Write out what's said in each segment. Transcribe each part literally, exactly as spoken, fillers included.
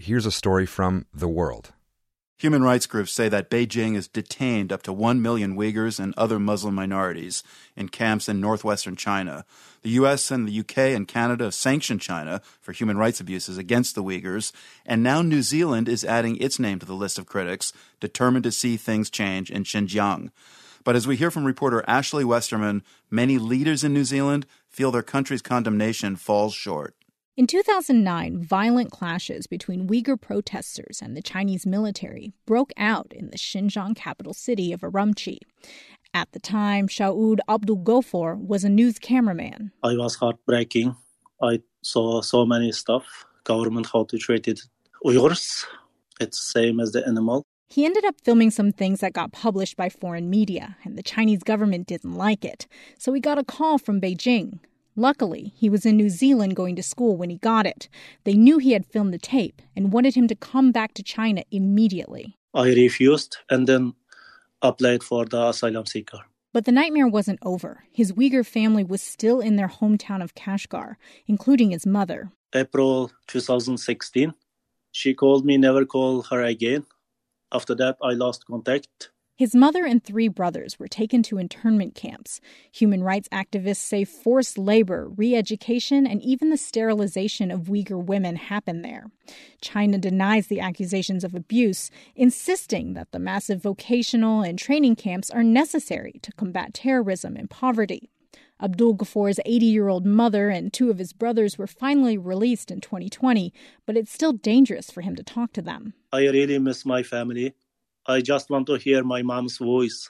here's a story from The World. Human rights groups say that Beijing has detained up to one million Uyghurs and other Muslim minorities in camps in northwestern China. The U S and the U K and Canada have sanctioned China for human rights abuses against the Uyghurs, and now New Zealand is adding its name to the list of critics determined to see things change in Xinjiang. But as we hear from reporter Ashley Westerman, many leaders in New Zealand feel their country's condemnation falls short. In two thousand nine, violent clashes between Uyghur protesters and the Chinese military broke out in the Xinjiang capital city of Urumqi. At the time, Shaud Abdul Ghafoor was a news cameraman. I was heartbreaking. I saw so many stuff. Government, how to treat it. Uyghurs, it's the same as the animal. He ended up filming some things that got published by foreign media, and the Chinese government didn't like it. So he got a call from Beijing. Luckily, he was in New Zealand going to school when he got it. They knew he had filmed the tape and wanted him to come back to China immediately. I refused and then applied for the asylum seeker. But the nightmare wasn't over. His Uyghur family was still in their hometown of Kashgar, including his mother. April twenty sixteen, she called me, never call her again. After that, I lost contact. His mother and three brothers were taken to internment camps. Human rights activists say forced labor, re-education, and even the sterilization of Uyghur women happened there. China denies the accusations of abuse, insisting that the massive vocational and training camps are necessary to combat terrorism and poverty. Abdul Ghafoor's eighty-year-old mother and two of his brothers were finally released in twenty twenty, but it's still dangerous for him to talk to them. I really miss my family. I just want to hear my mom's voice.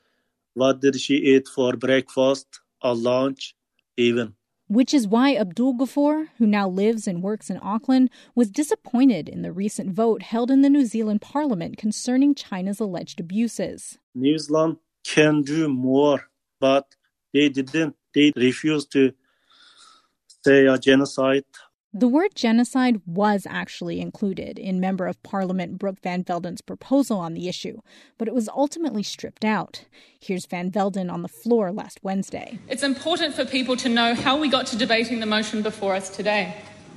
What did she eat for breakfast or lunch, even? Which is why Abdul Ghafoor, who now lives and works in Auckland, was disappointed in the recent vote held in the New Zealand Parliament concerning China's alleged abuses. New Zealand can do more, but they didn't. They refused to say a genocide. The word genocide was actually included in Member of Parliament Brooke Van Velden's proposal on the issue, but it was ultimately stripped out. Here's Van Velden on the floor last Wednesday. It's important for people to know how we got to debating the motion before us today.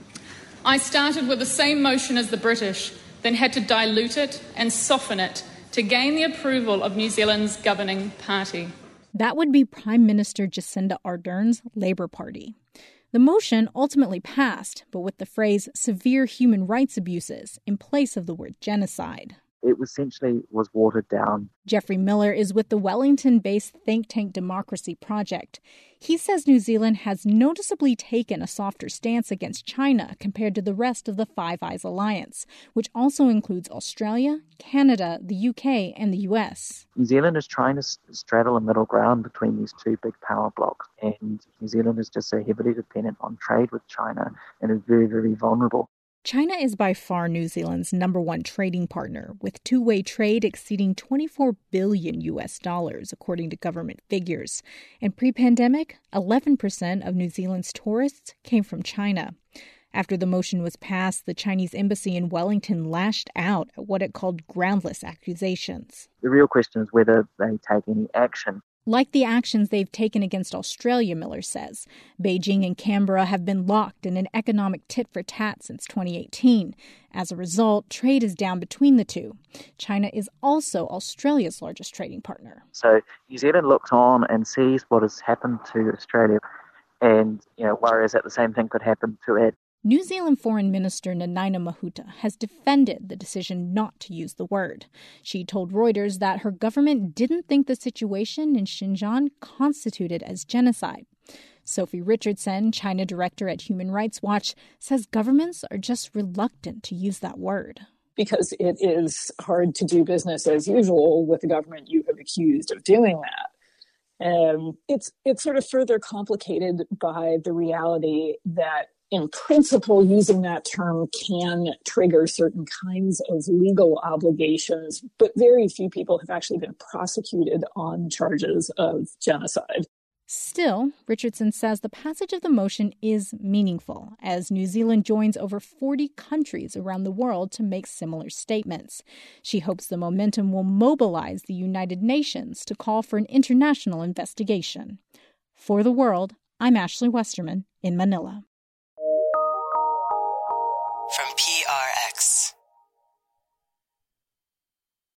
I started with the same motion as the British, then had to dilute it and soften it to gain the approval of New Zealand's governing party. That would be Prime Minister Jacinda Ardern's Labour Party. The motion ultimately passed, but with the phrase severe human rights abuses in place of the word genocide. It essentially was watered down. Jeffrey Miller is with the Wellington-based think tank Democracy Project. He says New Zealand has noticeably taken a softer stance against China compared to the rest of the Five Eyes alliance, which also includes Australia, Canada, the U K, and the U S. New Zealand is trying to straddle a middle ground between these two big power blocs, and New Zealand is just so heavily dependent on trade with China and is very, very vulnerable. China is by far New Zealand's number one trading partner, with two-way trade exceeding twenty-four billion U S dollars, according to government figures. And pre-pandemic, eleven percent of New Zealand's tourists came from China. After the motion was passed, the Chinese embassy in Wellington lashed out at what it called groundless accusations. The real question is whether they take any action. Like the actions they've taken against Australia, Miller says. Beijing and Canberra have been locked in an economic tit-for-tat since twenty eighteen. As a result, trade is down between the two. China is also Australia's largest trading partner. So New Zealand looks on and sees what has happened to Australia and, you know, worries that the same thing could happen to it. New Zealand Foreign Minister Nanaina Mahuta has defended the decision not to use the word. She told Reuters that her government didn't think the situation in Xinjiang constituted as genocide. Sophie Richardson, China director at Human Rights Watch, says governments are just reluctant to use that word. Because it is hard to do business as usual with the government you have accused of doing that. Um, it's, it's sort of further complicated by the reality that in principle, using that term can trigger certain kinds of legal obligations, but very few people have actually been prosecuted on charges of genocide. Still, Richardson says the passage of the motion is meaningful, as New Zealand joins over forty countries around the world to make similar statements. She hopes the momentum will mobilize the United Nations to call for an international investigation. For The World, I'm Ashley Westerman in Manila.